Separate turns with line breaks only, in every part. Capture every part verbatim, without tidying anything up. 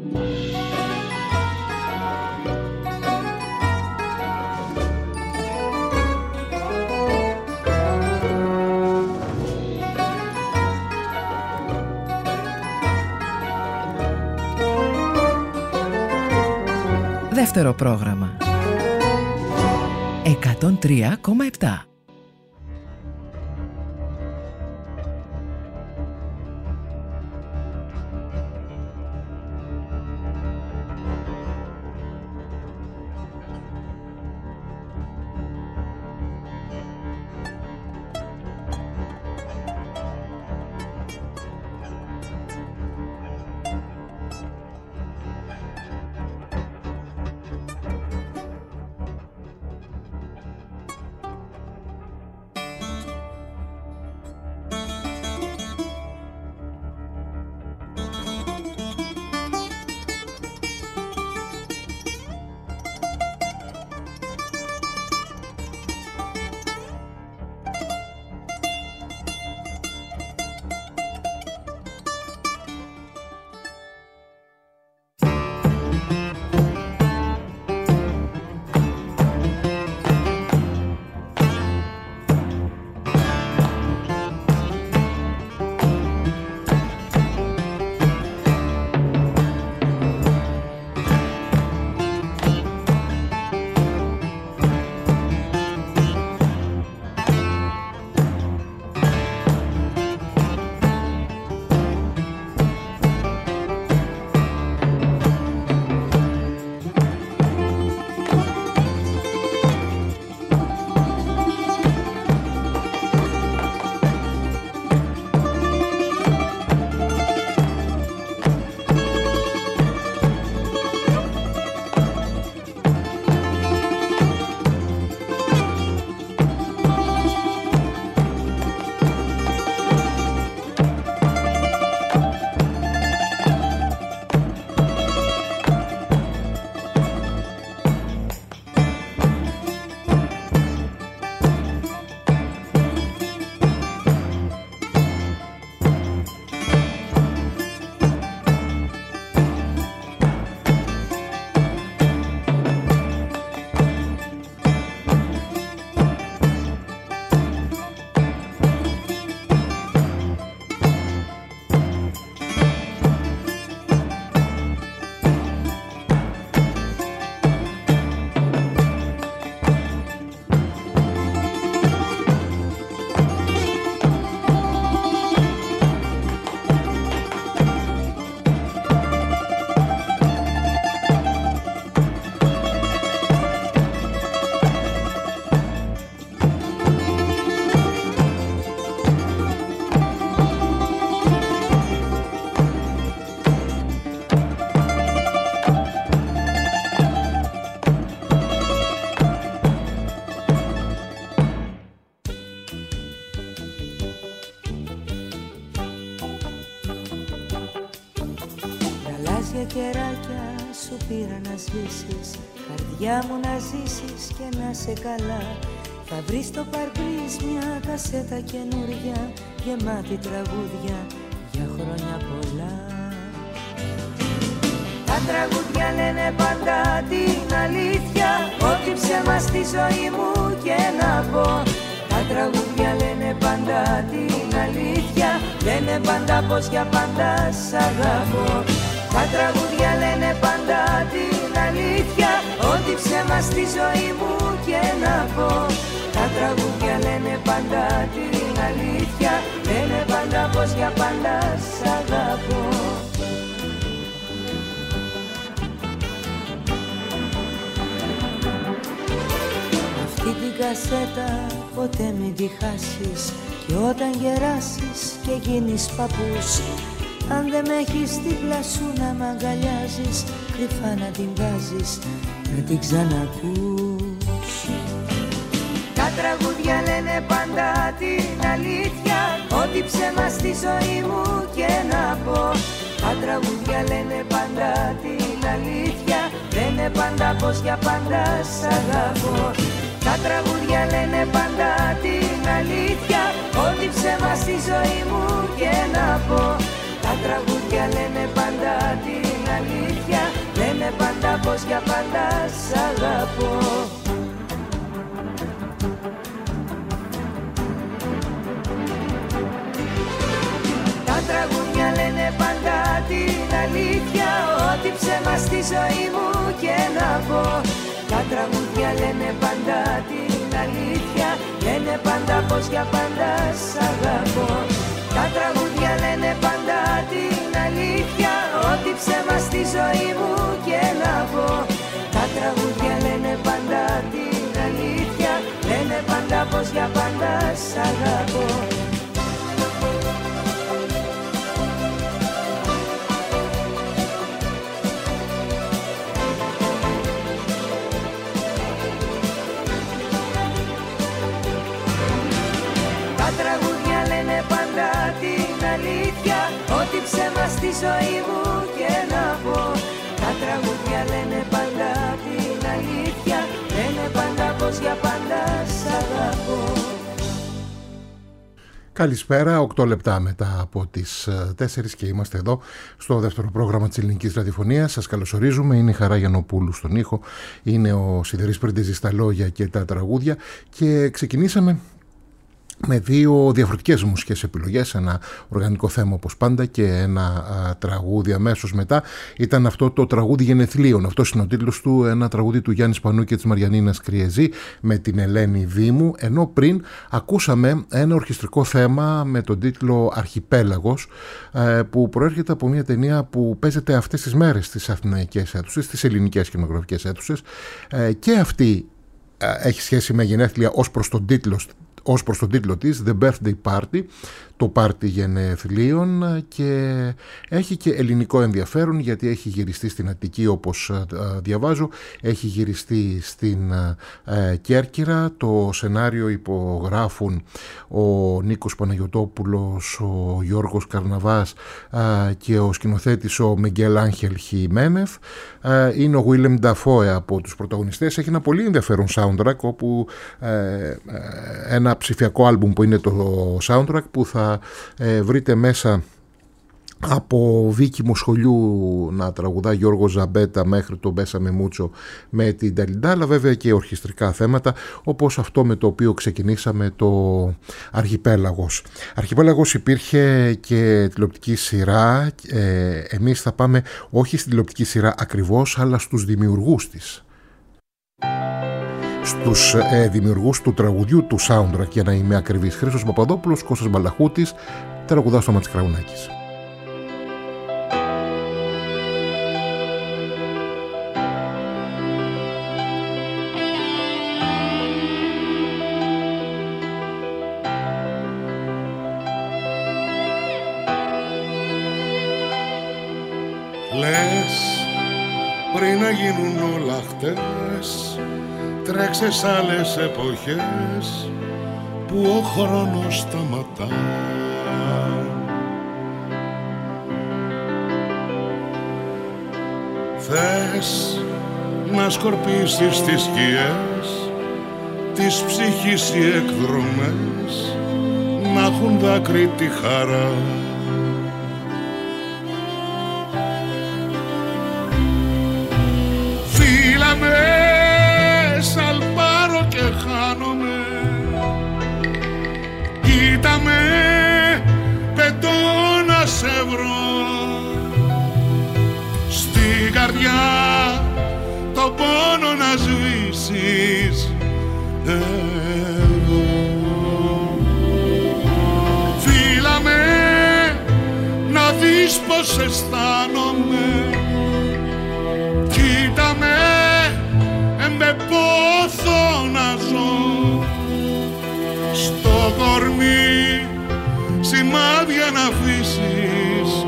Δεύτερο πρόγραμμα εκατόν τρία κόμμα επτά.
Κεράκια σου πήρα να ζήσεις, καρδιά μου να ζήσεις και να σε καλά. Θα βρεις στο παρμπρίζ μια κασέτα καινούρια, γεμάτη τραγούδια για χρόνια πολλά. Τα τραγούδια λένε πάντα την αλήθεια, ό,τι ψέμα στη ζωή μου και να πω. Τα τραγούδια λένε πάντα την αλήθεια, λένε πάντα πως για πάντα σ' αγαπώ. Τα τραγούδια λένε πάντα την αλήθεια, ό,τι ψέμα στη ζωή μου και να πω. Τα τραγούδια λένε πάντα την αλήθεια, λένε πάντα πως για πάντα σ' αγαπώ. Αυτή την κασέτα ποτέ μην τη χάσεις, και όταν γεράσεις και γίνεις παππούς, αν δεν με έχεις δίπλα σου να μ' αγκαλιάζεις, κρυφά να την βάζεις, να την ξανακούς. Τα τραγούδια λένε πάντα την αλήθεια, ό,τι ψέμα στη ζωή μου και να πω. Τα τραγούδια λένε πάντα την αλήθεια, λένε πάντα πως για πάντα σ' αγαπώ. Τα τραγούδια λένε πάντα την αλήθεια, ό,τι ψέμα στη ζωή μου και να πω. Τα τραγούδια λένε πάντα την αλήθεια. Λένε πάντα πως για πάντα σ' αγαπώ. Τα τραγούδια λένε πάντα την αλήθεια, ό,τι ψέμα στη ζωή μου και να πω. Τα τραγούδια λένε πάντα την αλήθεια, λένε πάντα πως για πάντα σ' αγαπώ. Τα τραγούδια λένε πάντα την αλήθεια, ό,τι ψέμα στη ζωή μου και να πω. Τα τραγούδια λένε πάντα την αλήθεια, λένε πάντα πως για πάντα σ' αγαπώ. Τα τραγούδια λένε πάντα την αλήθεια, ό,τι ψέμα στη ζωή μου και να πω. Τα τραγούδια λένε πάντα την αλήθεια, λένε πάντα πως για πάντα σ' αγαπώ.
Καλησπέρα, οκτώ λεπτά μετά από τις τέσσερις και είμαστε εδώ στο δεύτερο πρόγραμμα της Ελληνικής Ραδιοφωνίας. Σας καλωσορίζουμε, είναι η Χαρά Γιαννοπούλου στον ήχο, είναι ο Σιδερής Πριντεζής στα λόγια και τα τραγούδια και ξεκινήσαμε με δύο διαφορετικές μουσικές επιλογές, ένα οργανικό θέμα όπως πάντα και ένα α, τραγούδι αμέσως μετά. Ήταν αυτό το τραγούδι γενεθλίων, αυτός είναι ο τίτλος του, ένα τραγούδι του Γιάννη Σπανού και της Μαριανίνας Κριεζή με την Ελένη Δήμου, ενώ πριν ακούσαμε ένα ορχιστρικό θέμα με τον τίτλο Αρχιπέλαγος, ε, που προέρχεται από μια ταινία που παίζεται αυτές τις μέρες στις αθηναϊκές αίθουσες, στις ελληνικές κινηματογραφικές αίθουσες, ε, και αυτή ε, έχει σχέση με γενέθλια ως προς τον τίτλο ως προς τον τίτλο της, The Birthday Party, το πάρτι γενεθλίων, και έχει και ελληνικό ενδιαφέρον γιατί έχει γυριστεί στην Αττική όπως διαβάζω, έχει γυριστεί στην ε, Κέρκυρα, το σενάριο υπογράφουν ο Νίκος Παναγιωτόπουλος, ο Γιώργος Καρναβάς ε, και ο σκηνοθέτης ο Μιγγέλ Άγχελ Χιμένεφ, ε, είναι ο Γουίλεμ Νταφόε από τους πρωταγωνιστές. Έχει ένα πολύ ενδιαφέρον soundtrack όπου ε, ε, ένα ψηφιακό άλμπουμ που είναι το soundtrack που θα ε, βρείτε μέσα από Βίκη Μοσχολιού να τραγουδά Γιώργο Ζαμπέτα μέχρι τον Μπέσα Μεμούτσο με την Ταλιντά, αλλά βέβαια και ορχιστρικά θέματα όπως αυτό με το οποίο ξεκινήσαμε, το Αρχιπέλαγος. Αρχιπέλαγος υπήρχε και τηλεοπτική σειρά, ε, εμείς θα πάμε όχι στην τηλεοπτική σειρά ακριβώς αλλά στους δημιουργούς της, στους ε, δημιουργούς του τραγουδιού του soundtrack, για να είμαι ακριβής. Χρήστος Παπαδόπουλος, Κώστας Μπαλαχούτης, τραγουδά στο Μάτς Κραουνάκης.
Λες πριν να γίνουν όλα χτες, τρέξε σ' άλλες εποχές που ο χρόνος σταματά. Θες να σκορπίσεις τις σκιές της ψυχής οι εκδρομές, να έχουν δάκρυ τη χαρά. Φύλαμε, σαλπάρω και χάνομαι, κοίτα με, πετώ να σε βρω, στην καρδιά το πόνο να σβήσεις εδώ. Φύλαμε, να δεις πως αισθάνομαι, κοίτα με, με πόθο να ζω, στο κορμί σημάδια να αφήσεις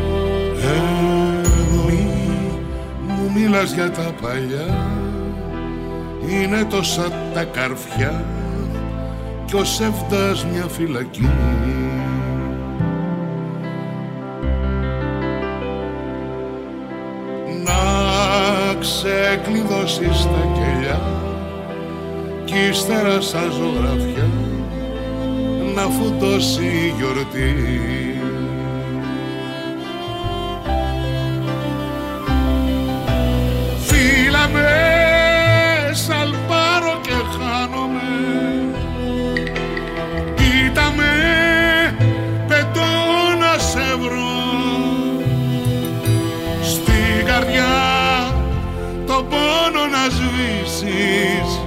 εδώ. Μη μου μιλάς για τα παλιά, είναι τόσα τα καρφιά κι ο σεύτας μια φυλακή. Ξεκλειδώσεις τα κελιά κι ύστερα σαν ζωγραφιά να φουντώσει η γιορτή. καρδιά το πόνο να σβήσεις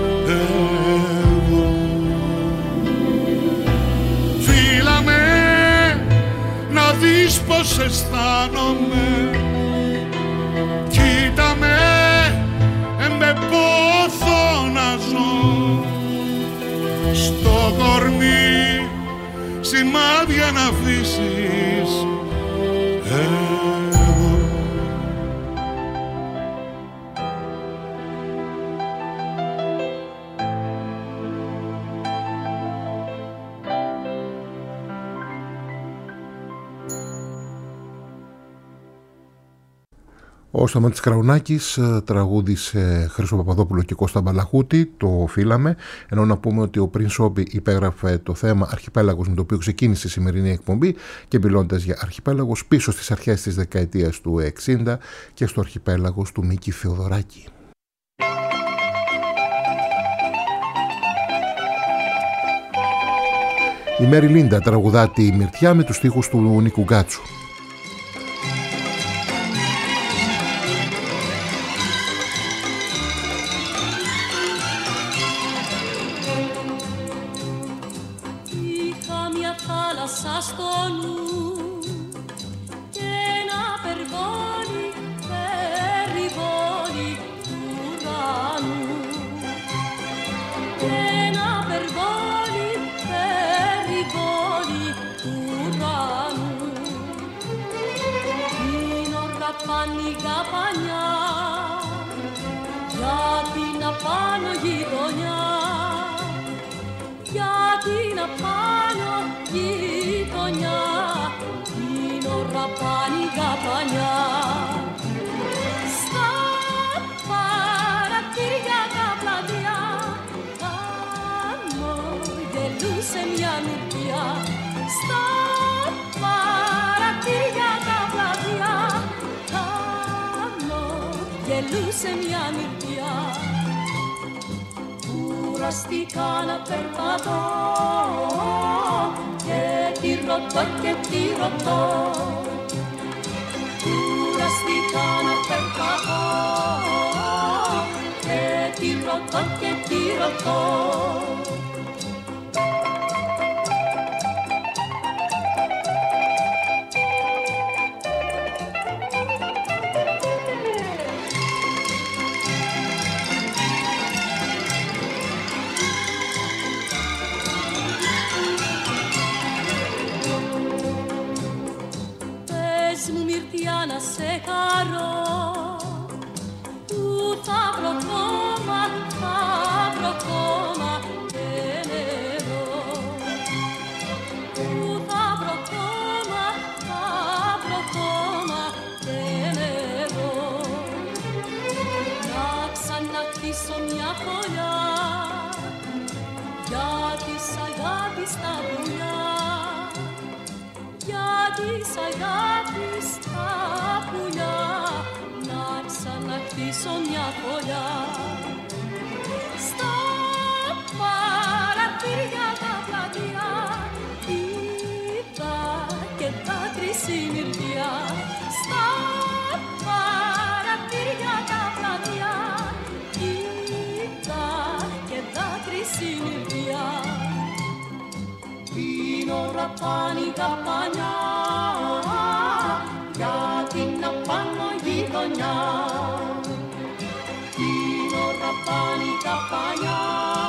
εδώ. Φίλα με να δεις πως αισθάνομαι, κοίτα με με πόθο να ζω, στο κορμί σημάδια να αφήσεις εδώ.
Ο Σταμάτης Κραουνάκης τραγούδισε Χρήστο Παπαδόπουλο και Κώστα Μπαλαχούτη, το Φύλαμε, ενώ να πούμε ότι ο Πριν Σόμπι υπέγραφε το θέμα Αρχιπέλαγος, με το οποίο ξεκίνησε η σημερινή εκπομπή, και μιλώντας για Αρχιπέλαγος πίσω στις αρχές της δεκαετίας του εξήντα και στο Αρχιπέλαγος του Μίκη Θεοδωράκη. Η Μέρι Λίντα τραγουδά τη Μυρτιά με τους στίχους του Νίκου Γκάτσου.
Σε μια νυχτιά κουραστικά να περπατώ και τι ρωτώ και τι ρωτώ, κουραστικά να περπατώ και τι ρωτώ και τι ρωτώ. Να σε χαρώ, που θα βρω κόμμα, θα βρω κόμμα και νερό, που θα βρω κόμμα, θα βρω κόμμα και νερό, να ξαναχτίσω μια φωλιά για της αγάπης τα πουλιά, για της αγάπης τα πουλιά, να ξαναχτίσω μια φωλιά. Στα παραθύρια τα πλατεία είδα και δάκρυσε η μυρτιά. Στα παραθύρια τα πλατεία είδα και δάκρυσε η μυρτιά. Την ώρα πάνε η καπανιά για την απάνω γειτονιά. Την ώρα πάνε η καπανιά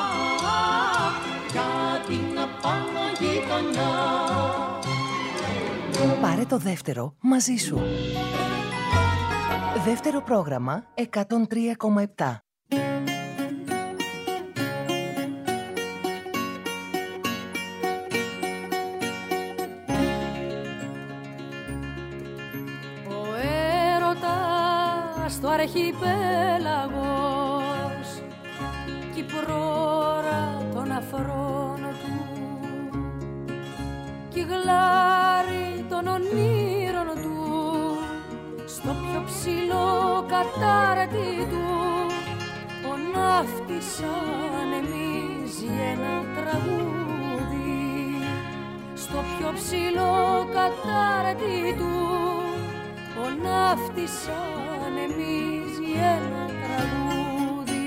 για την απάνω γειτονιά.
Πάρε το δεύτερο μαζί σου. Δεύτερο πρόγραμμα εκατόν τρία κόμμα επτά.
Στο αρχιπέλαγος κι η πρόωρα των αφρών του κι η γλάρη των ονείρων του στο πιο ψηλό κατάρτι του ο ναύτης ανεμίζει ένα τραγούδι στο πιο ψηλό κατάρτι του ο ναύτης ένα τραγούδι.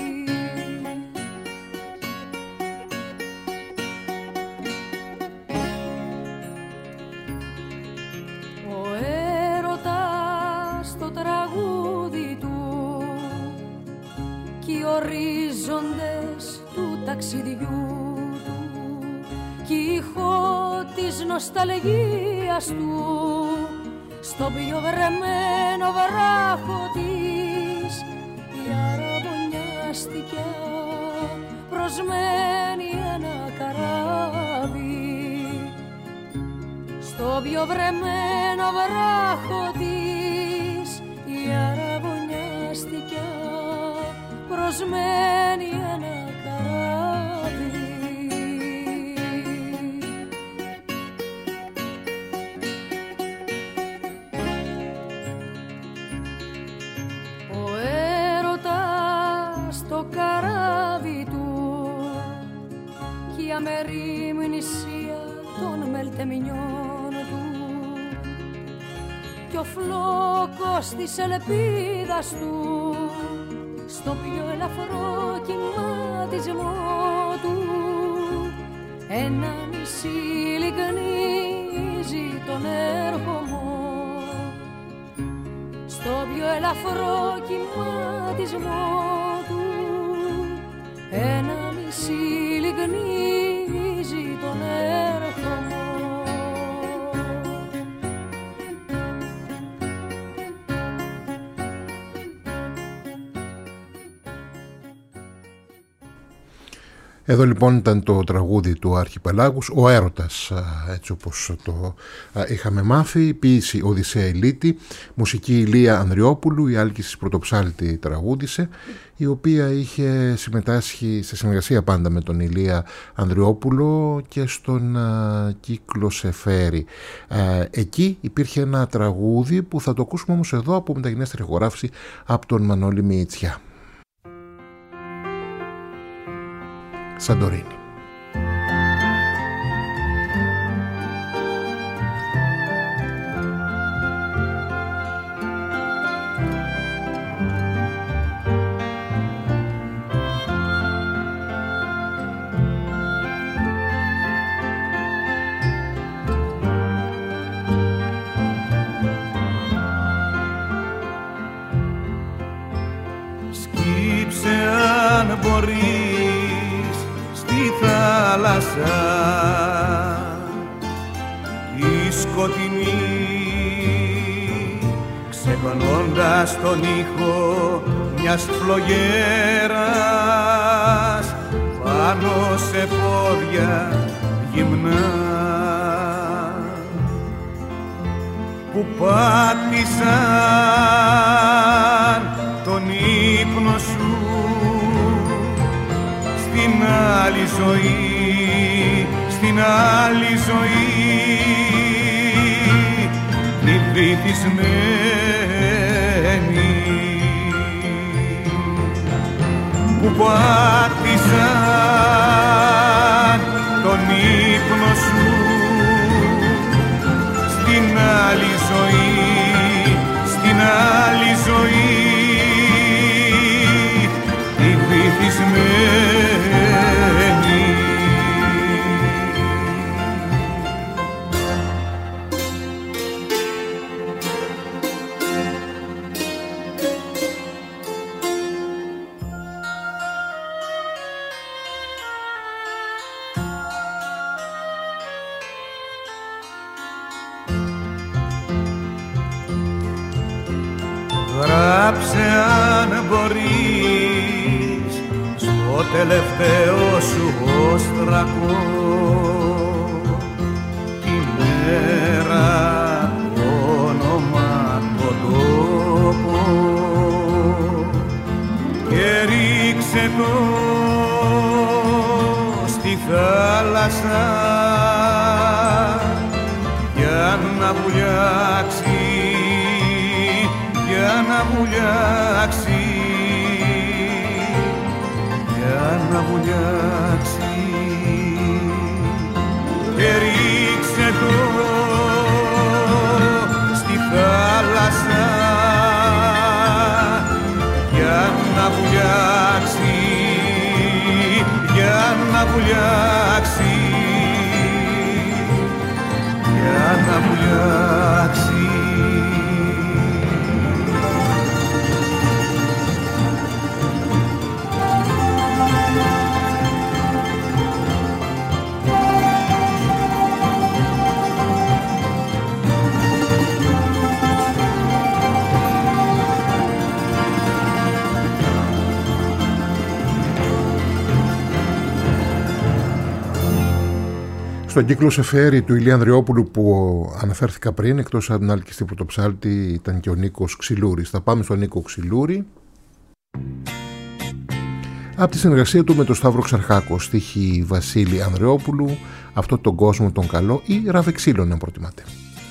Ο έρωτας το τραγούδι του κι οι ορίζοντες του ταξιδιού του κι η ήχο της νοσταλγίας του στο πιο βρεμένο βράχο της η αραβωνιάστηκε προσμένη ένα καράβι. Στο πιο βρεμένο βράχο της η αραβωνιάστηκε προσμένη ένα καράβι. Ο έρωτας το καράβι του κι η αμερίμνησία των μελτεμινιών του κι ο φλόκος της ελπίδας του στο πιο ελαφρό κυματισμό του ένα μισή λιγνίζει τον έρχομο. Στο πιο ελαφρό κυματισμό του ένα μισή λιγνίζει τον έρχομο.
Εδώ λοιπόν ήταν το τραγούδι του Αρχιπελάγους, ο έρωτας, έτσι όπως το είχαμε μάθει, η ποίηση Οδυσσέα Ηλίτη, μουσική Ηλία Ανδριόπουλου, η Άλκησης Πρωτοψάλτη τραγούδισε, η οποία είχε συμμετάσχει σε συνεργασία πάντα με τον Ηλία Ανδριόπουλο και στον κύκλο Σεφέρι. Εκεί υπήρχε ένα τραγούδι που θα το ακούσουμε όμως εδώ από μεταγενέστερη ηχογράφηση από τον Μανώλη Μιητσιά. Σαντορίνη.
Σκύψε αν μπορείς στη θάλασσα η σκοτεινή, ξεχνώντας τον ήχο μιας φλογέρας πάνω σε πόδια γυμνά που πάτησαν τον ύπνο σου στην άλλη ζωή, στην άλλη ζωή μη βυθισμένη που πάτησαν τον ύπνο σου στην άλλη ζωή, στην άλλη ζωή μη βυθισμένη. Γράψε αν μπορείς στο τελευταίο σου όστρακο τη μέρα, το όνομα, το τόπο και ρίξε το στη θάλασσα για να βουλιάξει, για να βουλιάξει, για να βουλιάξει και ρίξε το στη θάλασσα
Στον κύκλο Σεφέρι του Ηλία Ανδριόπουλου που αναφέρθηκα πριν, εκτός από την Άλκηστη Πρωτοψάλτη, ήταν και ο Νίκος Ξυλούρης. Θα πάμε στον Νίκο Ξυλούρη. Από τη συνεργασία του με τον Σταύρο Ξαρχάκο, στίχη Βασίλη Ανδριόπουλου, αυτό τον κόσμο τον καλό ή Ραβεξίλων αν προτιμάτε.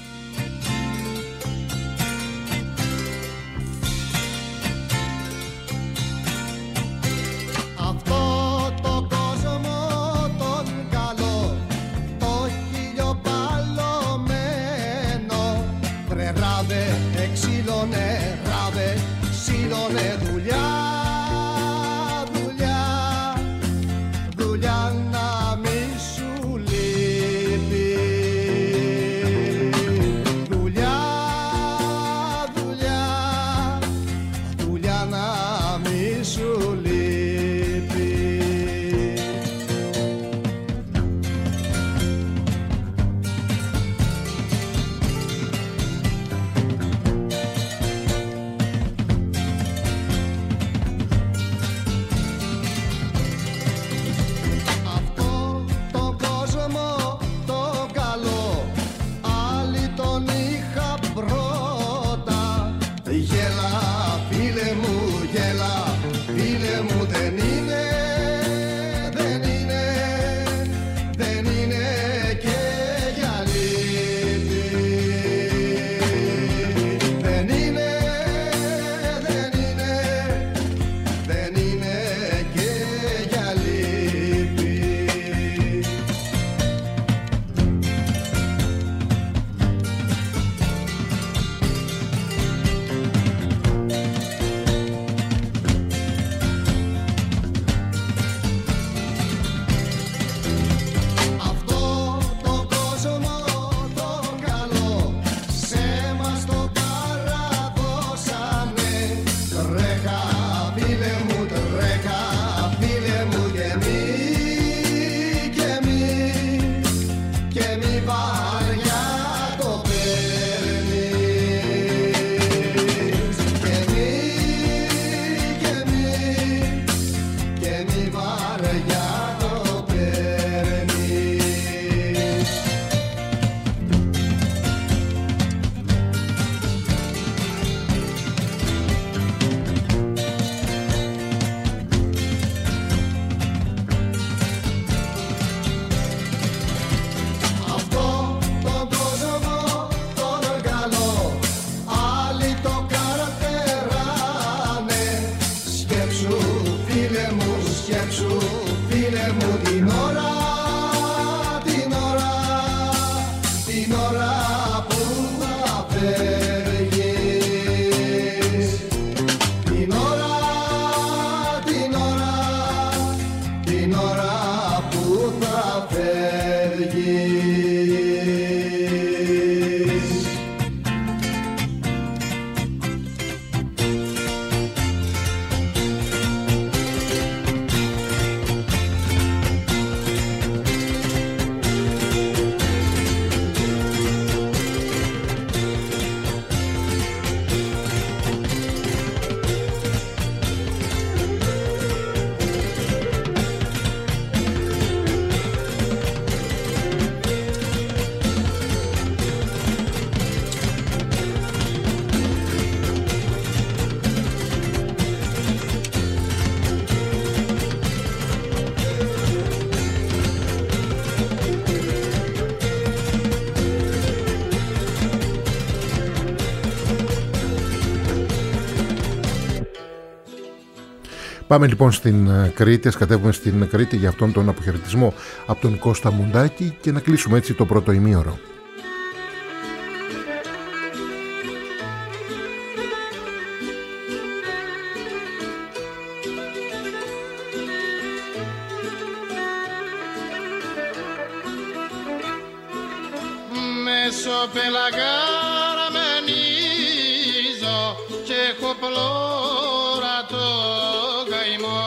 Πάμε λοιπόν στην Κρήτη, ας κατέβουμε στην Κρήτη για αυτόν τον αποχαιρετισμό από τον Κώστα Μουντάκη και να κλείσουμε έτσι το πρώτο ημίωρο.
Μεσοπελαγαραμενίζω και έχω πλώρα το καημό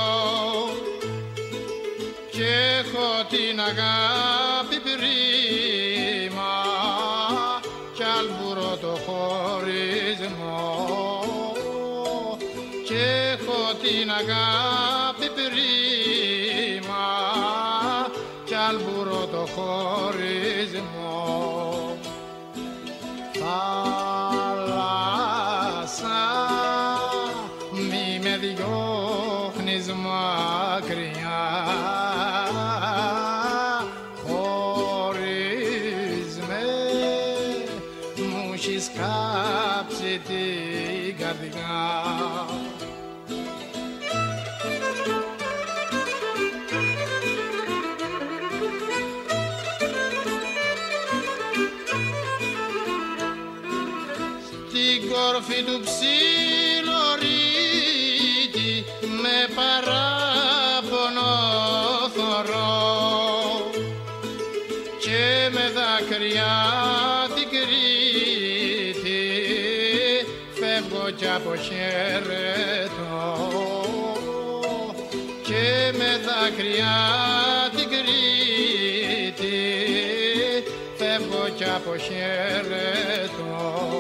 και έχω την αγάπη πρίμα κι αλβουρώ το χωρισμό και έχω την αγάπη πρίμα κι αλμπουρό το χωρισμό. Θάλασσα, μη με διώχνεις μακριά, χωρίς με μου έχεις κάψει την καρδιά. Κορφή του ψιλορίκη με παράπονο θωρώ και με δάκρυα την Κρήτη φεύγω κι αποχαιρετώ και με δάκρυα την Κρήτη φεύγω κι αποχαιρετώ.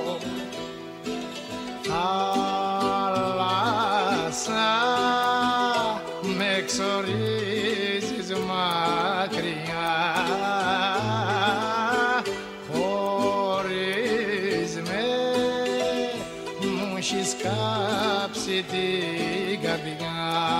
Θάλασσα, με εξορίζεις μακριά, χωρίς με μου έχεις κάψει την καρδιά.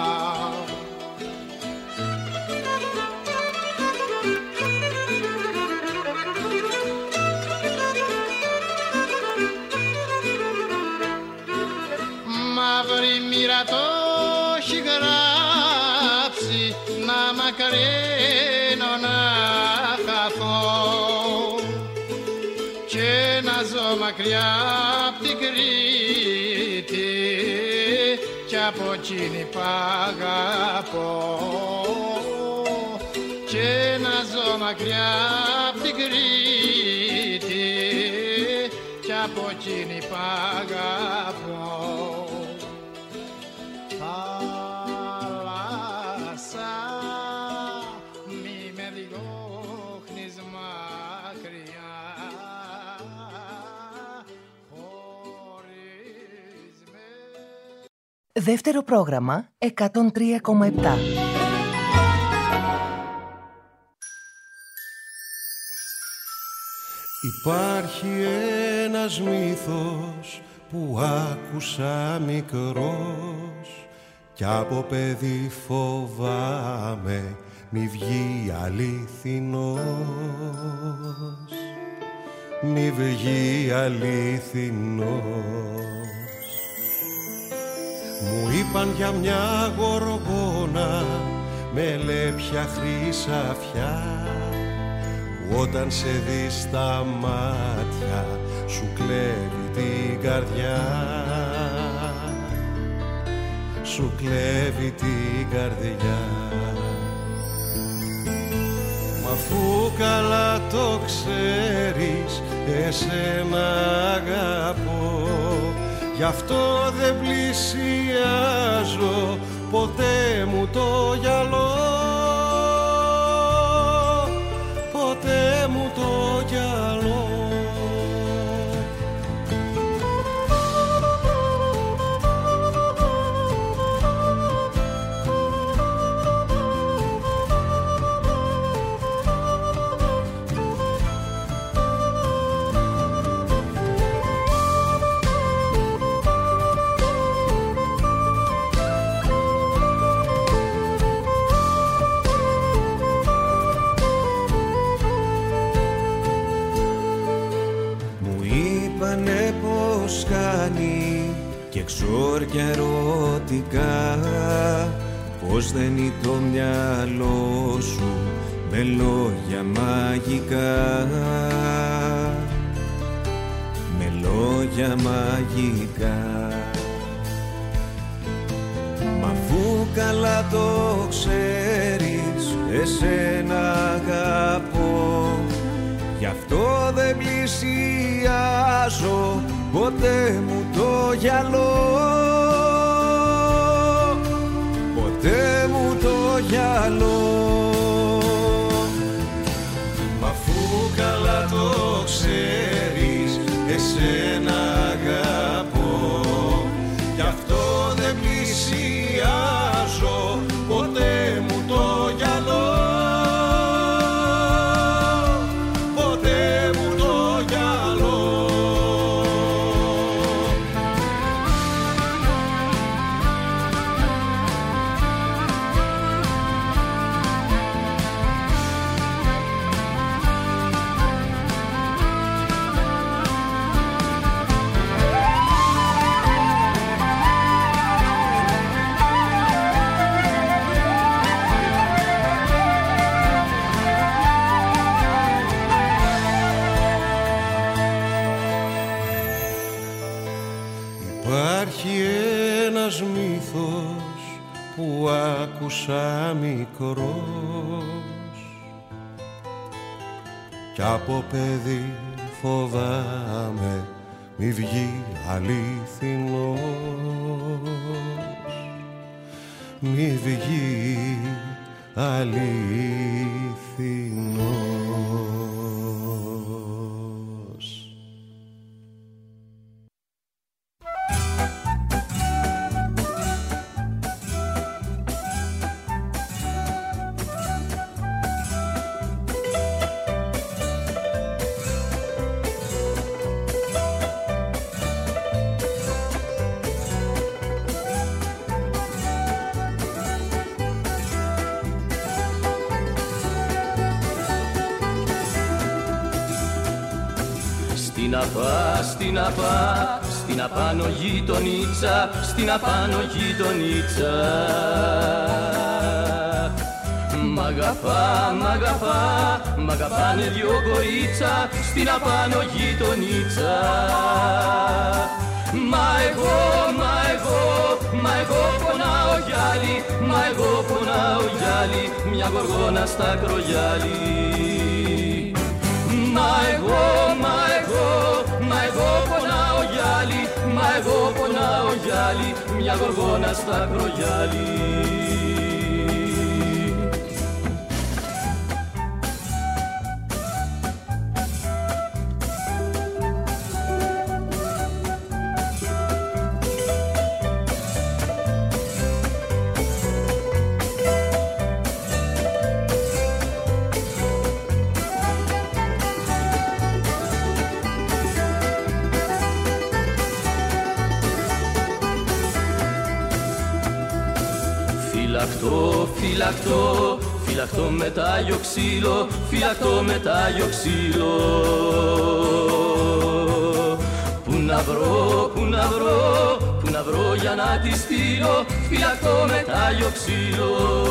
Μαύρη μοίρα το έχει γράψει να μακρύνω να χαθώ και να ζω μακριά απ' την Κρήτη κι από εκείνη που αγαπώ και να ζω μακριά απ' την Κρήτη κι από εκείνη που αγαπώ. Θάλασσα, μη με διώχνεις μακριά, χωρίς με...
Δεύτερο πρόγραμμα εκατόν τρία κόμμα επτά.
Υπάρχει ένας μύθος που άκουσα μικρός κι από παιδί φοβάμαι μη βγει αληθινός, μη βγει αληθινός. Μου είπαν για μια γοργόνα με λέπια χρυσαφιά που όταν σε δει στα μάτια σου κλέβει την καρδιά, σου κλέβει την καρδιά. Μα αφού καλά το ξέρεις εσένα αγαπώ, γι' αυτό δεν πλησιάζω ποτέ μου το γυαλό, ποτέ μου το γυαλό. Και εξόρια ερωτικά πως δεν είναι το μυαλό σου με λόγια μαγικά, με λόγια μαγικά. Μα αφού καλά το ξέρεις εσένα αγαπώ, γι' αυτό δεν πλησιάζω ποτέ μου το γυαλό, ποτέ μου το γυαλό. Μα αφού καλά το ξέρεις εσένα αγαπώ, γι' αυτό δεν πλησιάζω ποτέ μου το γυαλό, ένας μύθος που άκουσα μικρός κι από παιδί φοβάμαι μη βγει αληθινός, μη βγει αληθινός.
Στην απά, στην απά, στην απάνω γειτονίτσα, στην απάνω γειτονίτσα. Μ' αγαπά, μ' αγαπά, μ' αγαπάνε δυο κορίτσα, στην απάνω γειτονίτσα. Μα εγώ, μα εγώ, μα εγώ πονάω γυάλι, μα εγώ πονάω γυάλι, μια γοργόνα στα κρογιάλι. Μα εγώ, μα εγώ, μα εγώ πονάω γυάλι, μα εγώ πονάω γυάλι, μια γοργόνα στα κρογιάλι. Φυλακτώ, φυλακτώ, φυλακτώ με τ' Άγιο ξύλο, φυλακτώ με τ' Άγιο ξύλο. Πού να βρω, πού να βρω, πού να βρω για να τη στείλω, φυλακτώ με τ' Άγιο ξύλο.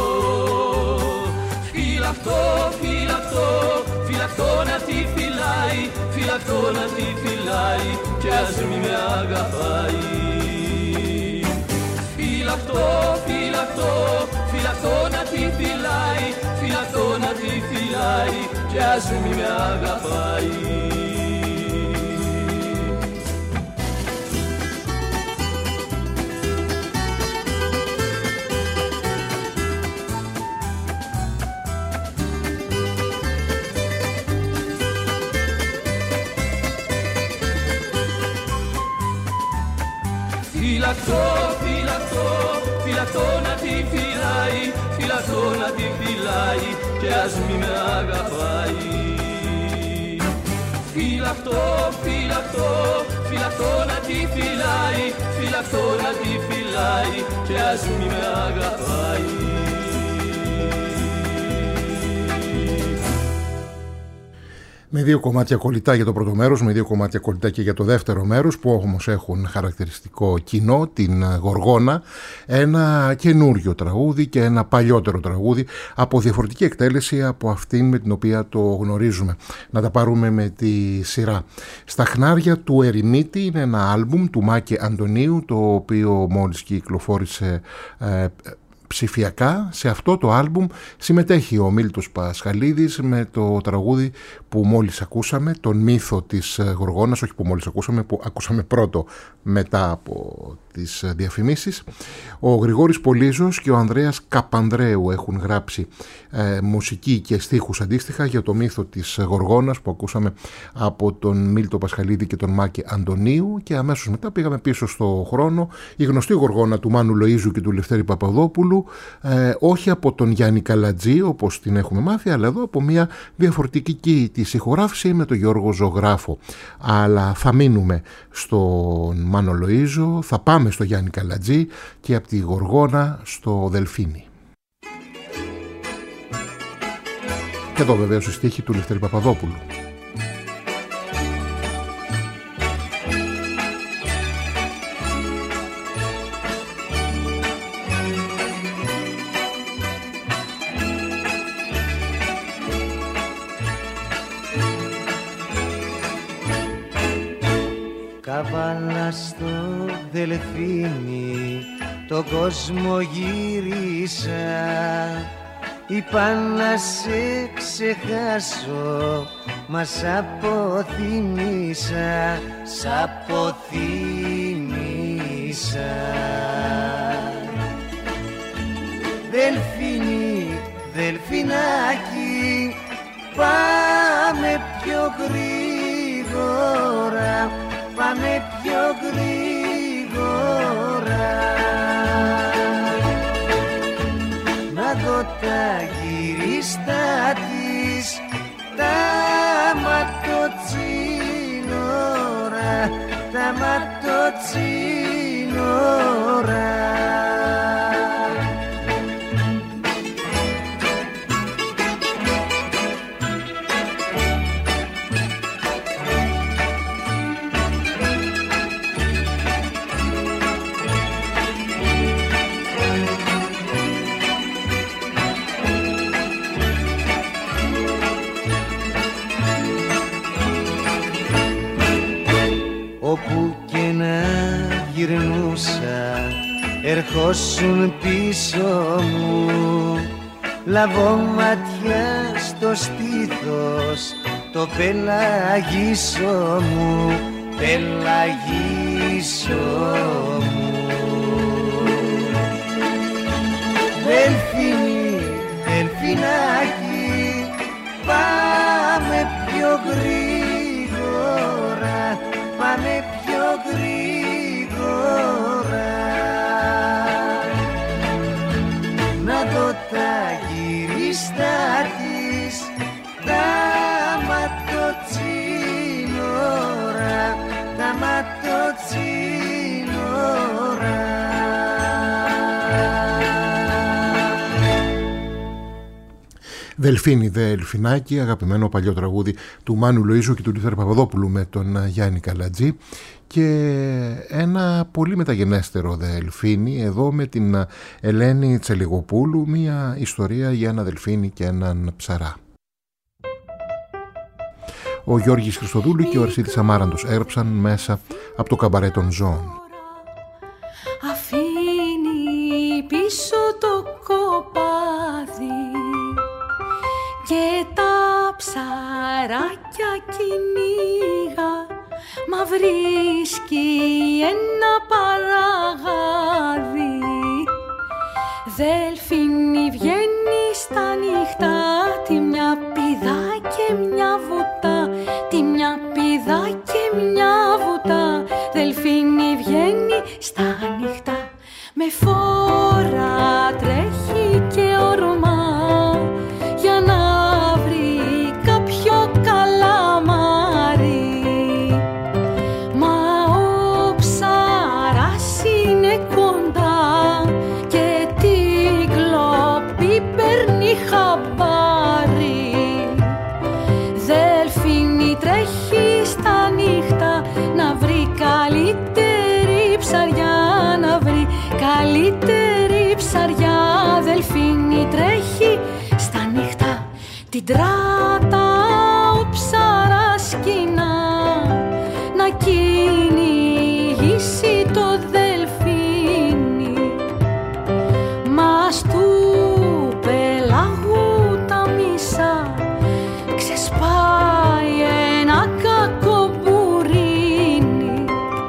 Φυλακτώ, φυλακτώ, φυλακτώ να τη φυλάει, φυλακτώ να τη φυλάει κι ας μη με αγαπάει. Φυλακτώ, φυλακτώ, φυλακτώ να τη φυλάει, φυλακτώ να τη φυλάει κι ας μη με αγαπάει. Φυλακτώ, φυλακτώ, φυλακτώ να τη φυλάει, φυλακτώ να τη φυλάει και ας μη με αγαπάει. Φυλακτώ, φυλακτώ, φυλακτώ να τη φυλάει, φυλακτώ να τη φυλάει και ας μη με αγαπάει.
Με δύο κομμάτια κολλητά για το πρώτο μέρος, με δύο κομμάτια κολλητά και για το δεύτερο μέρος, που όμως έχουν χαρακτηριστικό κοινό, την Γοργόνα, ένα καινούριο τραγούδι και ένα παλιότερο τραγούδι από διαφορετική εκτέλεση από αυτήν με την οποία το γνωρίζουμε. Να τα πάρουμε με τη σειρά. Στα χνάρια του Ερημίτη είναι ένα άλμπουμ του Μάκη Αντωνίου, το οποίο μόλις κυκλοφόρησε ε, ψηφιακά. Σε αυτό το άλμπουμ συμμετέχει ο Μίλτος Πασχαλίδης με το τραγούδι που μόλις ακούσαμε, τον μύθο της Γοργόνας, όχι που μόλις ακούσαμε, που ακούσαμε πρώτο μετά από τις διαφημίσεις. Ο Γρηγόρης Πολύζος και ο Ανδρέας Καπανδρέου έχουν γράψει ε, μουσική και στίχους αντίστοιχα για το μύθο της Γοργόνας που ακούσαμε από τον Μίλτο Πασχαλίδη και τον Μάκη Αντωνίου, και αμέσως μετά πήγαμε πίσω στο χρόνο. Η γνωστή Γοργόνα του Μάνου Λοΐζου και του Λευτέρη Παπαδόπουλου, ε, όχι από τον Γιάννη Καλατζή όπως την έχουμε μάθει, αλλά εδώ από μια διαφορετική της ηχογράφηση με τον Γιώργο Ζωγράφο. Αλλά θα μείνουμε στον Μάνο Λοΐζο, θα πάμε στο Γιάννη Καλατζή και από τη Γοργόνα στο Δελφίνι. Και εδώ βεβαίως η στίχη του Λευτέρη Παπαδόπουλου.
Καβάλα στο Δελφίνι τον κόσμο γύρισα. Είπα να σε ξεχάσω, μα σ' αποθυμίσα, σ' αποθυμίσα. Δελφίνι, δελφινάκι, πάμε πιο γρήγορα, πάμε πιο γρήγορα. Να δω τα γυρίστα της, τα ματοτσίνορα, τα ματοτσίνορα. Όπου και να γυρνούσα, ερχόσουν πίσω μου. Λαβώ ματιά στο στήθος, το πελαγίσο μου, πελαγίσο μου. Δελφίνι, δελφινάκι, πάμε πιο γρήγορα, πάμε πιο γρήγορα. Να δω τα γυρίστα της, τα ματοτσίνορα, τα ματοτσίνορα.
Δελφίνι, Δελφινάκι, αγαπημένο παλιό τραγούδι του Μάνου Λοΐζου και του Λίθαρ Παπαδόπουλου με τον Γιάννη Καλατζή, και ένα πολύ μεταγενέστερο Δελφίνι εδώ με την Ελένη Τσελιγοπούλου, μια ιστορία για ένα δελφίνι και έναν ψαρά. Ο Γιώργης Χριστοδούλου και ο Αρσίτης Αμάραντος έγραψαν μέσα από το καμπαρέ των ζώων.
Αφήνει πίσω το κοπάδι και τα ψαράκια κυνήγα, μα βρίσκει ένα παραγάδι. Δελφίνι βγαίνει στα νύχτα, τη μια πηδά και μια βουτά, τη μια πηδά και μια βουτά. Δελφίνι βγαίνει στα νύχτα, με φόρα τρέχει και ορμά, για να βρει κάποιο καλαμάρι. Μα ο ψαράς είναι κοντά και την κλοπή παίρνει χαμπάρι. Δελφίνι τρέχει στα νύχτα, να βρει καλύτερη ψαριά, να βρει καλύτερη ψαριά. Δελφίνι τρέχει στα νύχτα, την τράτα ο ψαράς κοινά, να κυνηγήσει το δελφίνι. Μα στου πελάγου τα μισά ξεσπάει ένα κακομπουρίνι.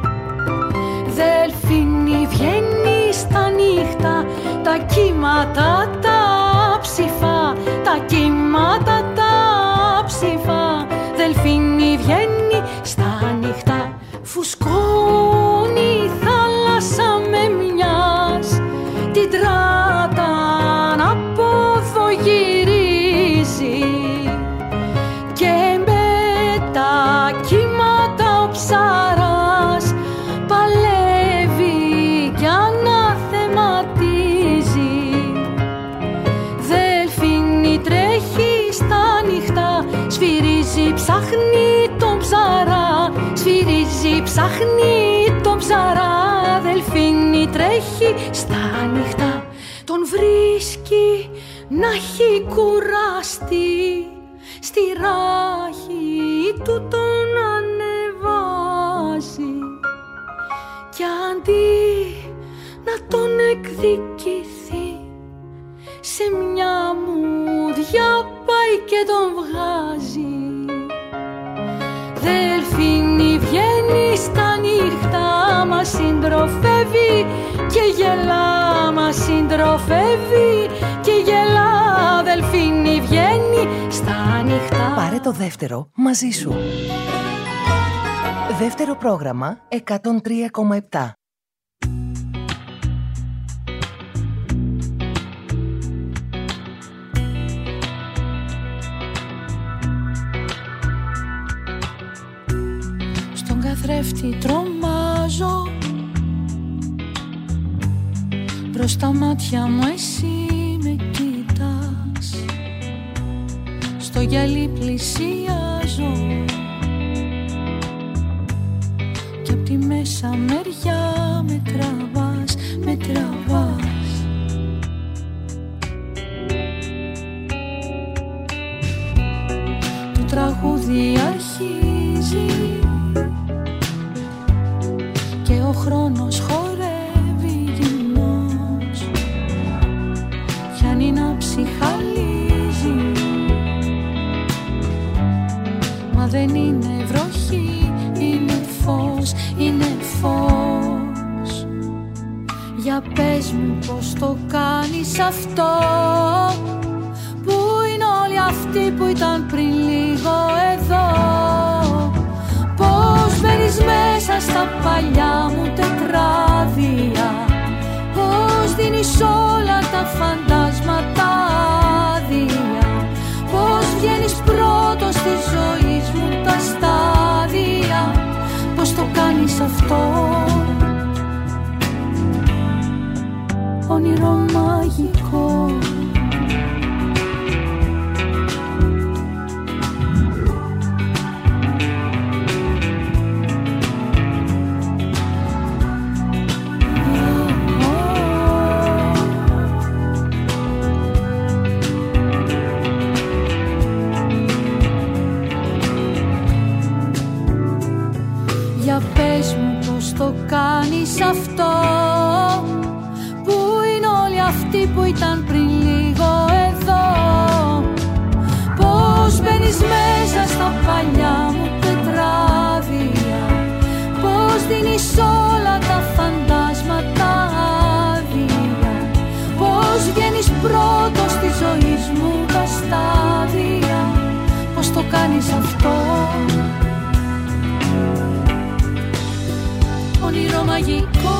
Δελφίνι βγαίνει στα νύχτα, τα κύματα τα ψηφά, τα κύματα τα ψηφά. Δελφίνι βγαίνει στα νύχτα, φουσκώνει η θάλασσα με μιας, την τράτα από εδώ γυρίζει και με τα κύματα ο ψαράς παλεύει κι αναθεματίζει. Δελφίνι τρέχει στα νύχτα, σφυρίζει ψάχνει τον ψαρά, σφυρίζει ψάχνει τον ψαρά. Δελφίνι τρέχει στα νύχτα, τον βρίσκει να έχει κουραστεί, στη ράχη του τον ανεβάζει κι αντί να τον
αδικηθεί, σε μια μουδιά πάει και τον βγάζει. Δελφίνη βγαίνει στα νύχτα, μας συντροφεύει και γελά, μας συντροφεύει και γελά. Δελφίνη βγαίνει στα νύχτα.
Πάρε το δεύτερο μαζί σου. Δεύτερο πρόγραμμα εκατόν τρία κόμμα επτά.
Στον καθρέφτη τρομάζω, προς τα μάτια μου εσύ με κοιτάς, στο γυαλί πλησιάζω κι απ' τη μέσα μεριά με τραβάς, με τραβάς. Το τραγούδι αρχίζει και ο χρόνος χορεύει γυμνός, πιάνει να ψυχαλίζει, μα δεν είναι βροχή, είναι φως, είναι φως. Για πες μου πως το κάνεις αυτό, που είναι όλοι αυτοί που ήταν πριν λίγο εδώ. Πώς μπαίνεις μέσα στα παλιά μου τετράδια, πώς δίνεις όλα τα φαντάσματα άδεια, πώς βγαίνεις πρώτος στη ζωή μου τα στάδια. Πώς το κάνεις αυτό, όνειρο μαγικό. Το κάνεις αυτό, που είναι όλοι αυτοί που ήταν πριν λίγο εδώ. Πώς μπαίνεις μέσα στα παλιά μου τετράδια, πώς δίνεις όλα τα φαντάσματα άδεια, πώς βγαίνεις πρώτος στη ζωή μου τα στάδια. Πώς το κάνεις αυτό, όνειρο μαγικό.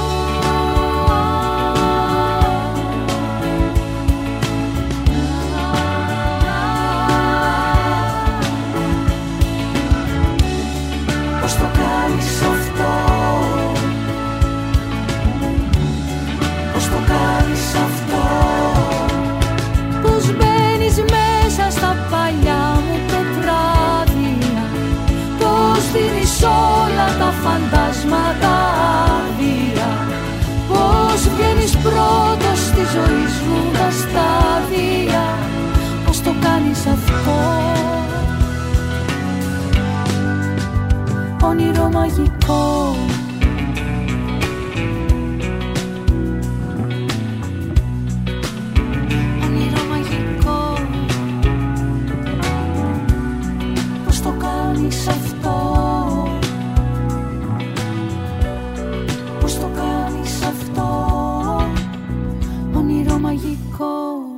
Πώς το κάνεις αυτό, πώς το κάνεις αυτό, πώς μπαίνεις μέσα στα παλιά μου τετράδια, πώς δίνεις όλα τα φαντάσματα άδεια, πώς βγαίνεις πρώτος στη ζωή μου τα στάδια. Πώς το κάνεις αυτό, όνειρο μαγικό. Όνειρο μαγικό. Πώς το κάνεις αυτό, πώς το κάνεις αυτό, όνειρο μαγικό.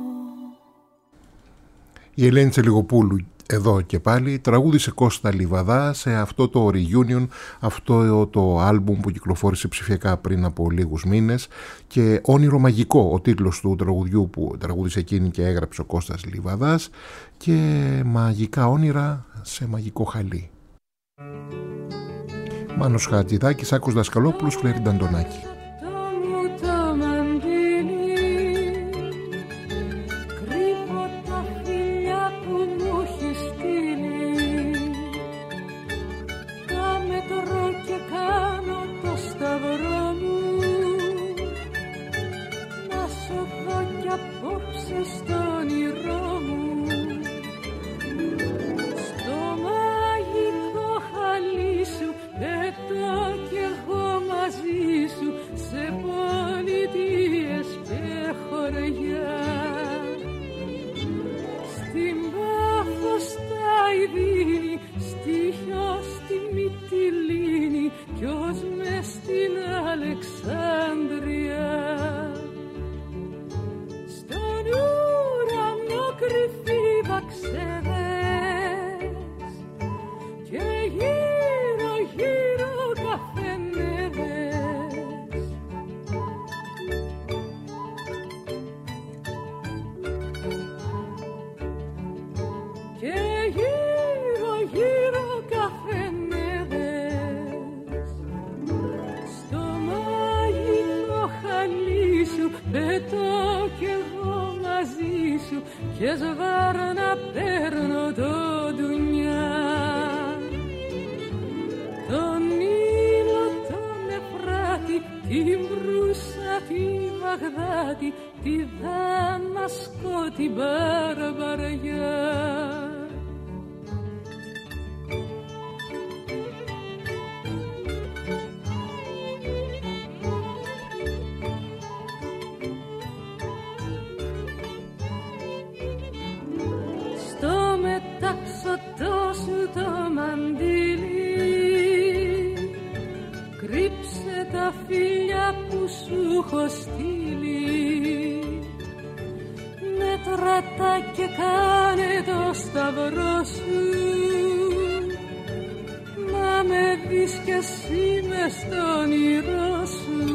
Η Ελένη Τσελιγοπούλου εδώ και πάλι τραγούδισε Κώστα Λιβαδά σε αυτό το reunion, αυτό το άλμπουμ που κυκλοφόρησε ψηφιακά πριν από λίγους μήνες, και όνειρο μαγικό ο τίτλος του τραγουδιού που τραγούδισε εκείνη και έγραψε ο Κώστας Λιβαδάς, και μαγικά όνειρα σε μαγικό χαλί. Μάνος Χατζηδάκης, Άκος Δασκαλόπουλος, Φλέρι Νταντονάκη.
Πετώ κι εγώ μαζί σου
πετώ κι εγώ μαζί σου και σβάρνα παίρνω το ντουνιά. Τον Νείλο, τον Εφράτη, την Μπρούσα, τη Βαγδάτη, τη Δαμασκό, την Μπαρμπαριά. Στο μετάξωτό σου το μαντίλι, κρύψε τα φίλια που σου έχω στείλει. Μέτρα τα και κάνε το σταυρό σου, να με δεις κι εσύ μες στο όνειρό σου.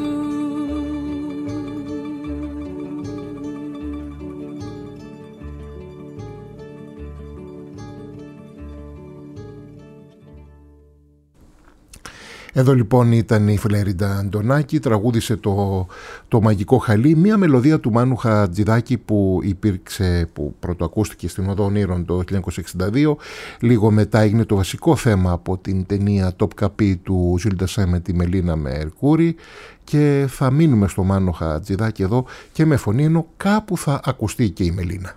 Εδώ λοιπόν ήταν η Φλέριντα Αντωνάκη, τραγούδισε το, το Μαγικό Χαλί, μια μελωδία του Μάνου Χατζηδάκη που υπήρξε, που πρωτοακούστηκε στην Οδό Ονείρων το χίλια εννιακόσια εξήντα δύο. Λίγο μετά έγινε το βασικό θέμα από την ταινία Top Capή του Ζουλ Ντασέ με τη Μελίνα Μερκούρη, και θα μείνουμε στο Μάνο Χατζηδάκη εδώ και με φωνή, ενώ κάπου θα ακουστεί και η Μελίνα.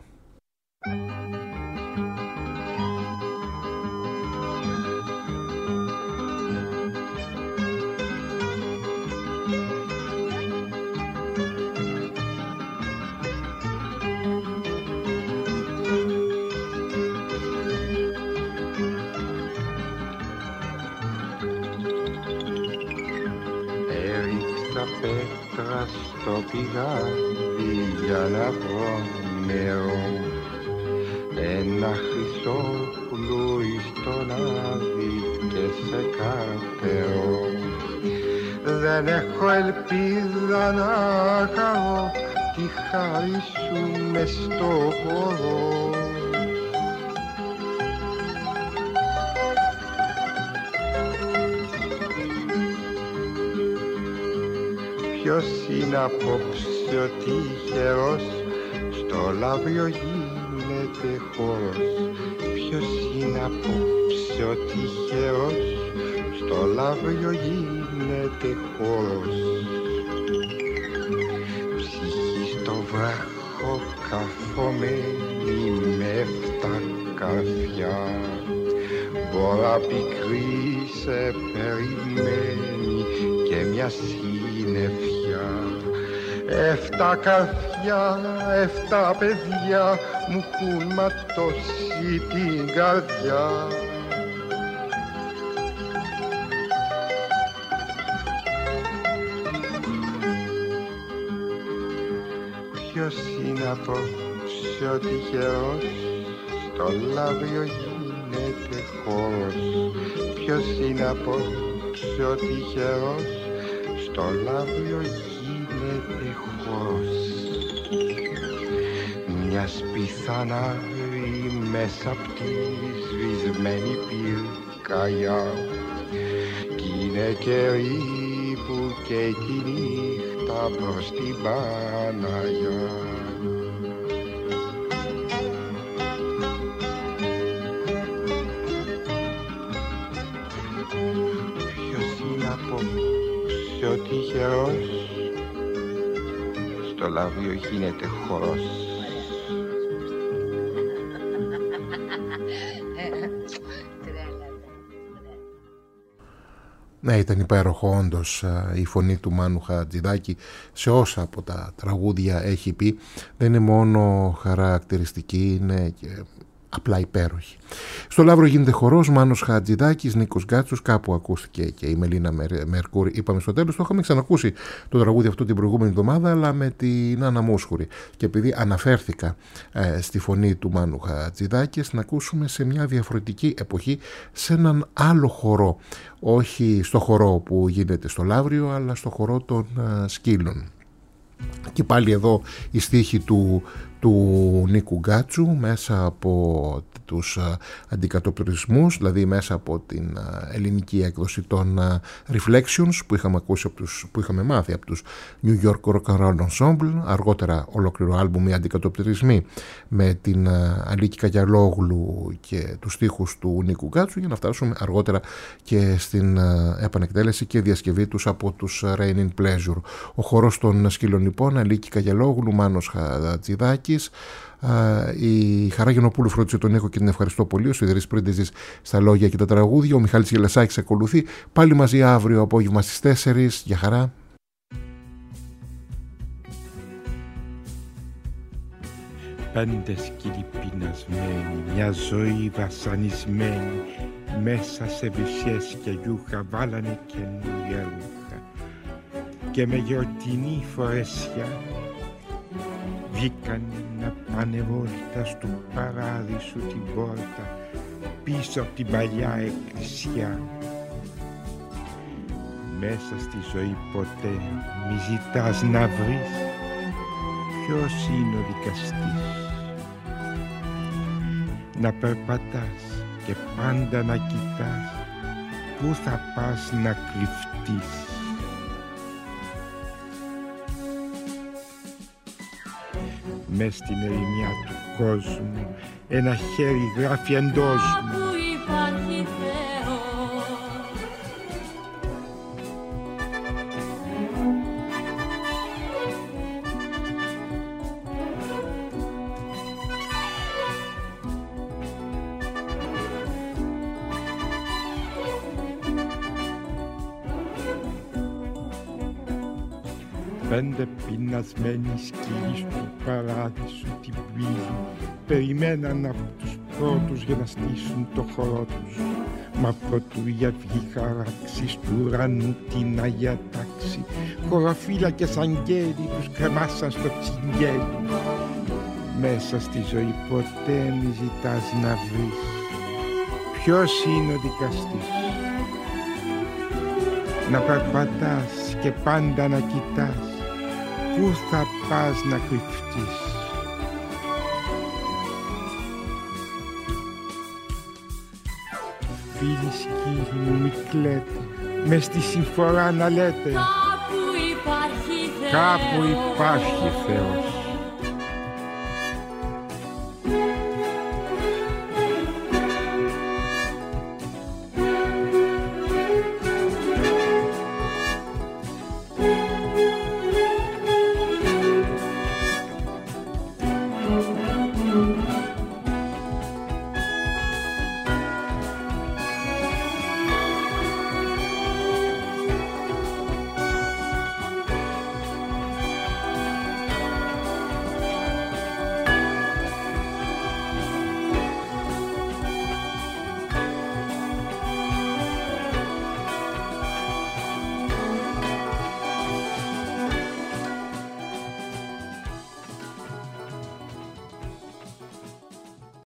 Πέτρα στο πηγάδι για να βρω νερό, ένα χρυσό πουλούι στον άδει και σε καρτερό. Δεν έχω ελπίδα να χαρώ τη χάρη σου μες στο χώρο. Ποιος είναι απόψε ο τυχερός, στο λαύριο γίνεται χώρος. Ποιος είναι απόψε ο τυχερός, στο λαύριο γίνεται χώρος. Ψυχή στο βράχο καρφωμένη με εφτά καρφιά, μπόρα πικρή σε περιμένει και μια συννεφιά. Εφτά καρφιά, εφτά παιδιά μου έχουν ματώσει την καρδιά. Ποιος είναι απόψε ο τυχερός, στο λαύριο γίνεται χώρος. Ποιος είναι απόψε ο τυχερός, στο λαύριο γίνεται χώρος. Μια σπιθανάρη μέσα απ' τη σβησμένη πυρκαγιά, κι είναι καιρή που καίει τη νύχτα προς την Παναγιά. Ποιος είναι απόψε ο τυχερός, στο λαύριο γίνεται χορός.
Ναι, ήταν υπέροχο όντως η φωνή του Μάνου Χατζηδάκη σε όσα από τα τραγούδια έχει πει. Δεν είναι μόνο χαρακτηριστική, είναι και απλά υπέροχη. Στο Λαύρο γίνεται χορός, Μάνος Χατζηδάκης, Νίκος Γκάτσος, κάπου ακούστηκε και η Μελίνα Μερκούρη, είπαμε στο τέλος. Το είχαμε ξανακούσει το τραγούδι αυτό την προηγούμενη εβδομάδα, αλλά με την Άννα Μούσχουρη. Και επειδή αναφέρθηκα ε, στη φωνή του Μάνου Χατζηδάκη, να ακούσουμε σε μια διαφορετική εποχή, σε έναν άλλο χορό. Όχι στο χορό που γίνεται στο Λαύριο, αλλά στο χορό των ε, σκύλων. Και πάλι εδώ η στίχη του, του Νίκου Γκάτσου μέσα από τους αντικατοπτρισμούς, δηλαδή μέσα από την ελληνική έκδοση των Reflections που είχαμε, ακούσει από τους, που είχαμε μάθει από τους New York Rock and Roll Ensemble, αργότερα ολόκληρο άλμπουμ οι αντικατοπτρισμοί με την Αλίκη Καγιαλόγλου και τους στίχους του Νίκου Γκάτσου, για να φτάσουμε αργότερα και στην επανεκτέλεση και διασκευή τους από τους Rain in Pleasure. Ο χορός των Σκύλων λοιπόν, Αλίκη Καγιαλόγλου, Μάνος Χατζηδάκης, η Χαρά Γενοπούλου φρόντισε τον ήχο και την ευχαριστώ πολύ. Ο Σιδηρής Πρίντεζης στα λόγια και τα τραγούδια. Ο Μιχάλης Γελασάκης ακολουθεί. Πάλι μαζί αύριο απόγευμα στις τέσσερις. Για χαρά.
Πέντε σκύλοι πεινασμένοι, μια ζωή βασανισμένη, μέσα σε βυσσιές και γιούχα βάλανε καινούργια ρούχα και με γιορτινή φορεσιά βγήκαν να πάνε βόλτα στο παράδεισο την πόρτα πίσω από την παλιά εκκλησιά. Μέσα στη ζωή ποτέ μη ζητάς να βρεις ποιος είναι ο δικαστής. Να περπατάς και πάντα να κοιτάς πού θα πας να κρυφτείς. Μες στην ερημιά του κόσμου ένα χέρι γράφει εντός μου.
Κάπου υπάρχει Θεός.
Πέντε πεινασμένοι σκύλοι του παράδεισου την πύλη περιμέναν από τους πρώτους για να στήσουν το χορό τους. Μα προτού η αυγή χαράξει του ουρανού την Αγία Τάξη, χωροφύλακες αγγέλοι τους κρεμάσαν στο τσιγγέλι. Μέσα στη ζωή ποτέ μη ζητάς να βρεις ποιος είναι ο δικαστής. Να περπατάς και πάντα να κοιτάς πού θα πας να κρυφτείς. Φίλοι σκύλοι μου μη κλαίτε, μες στη συμφορά να λέτε
Κάπου υπάρχει Θεός.
Κάπου υπάρχει Θεός.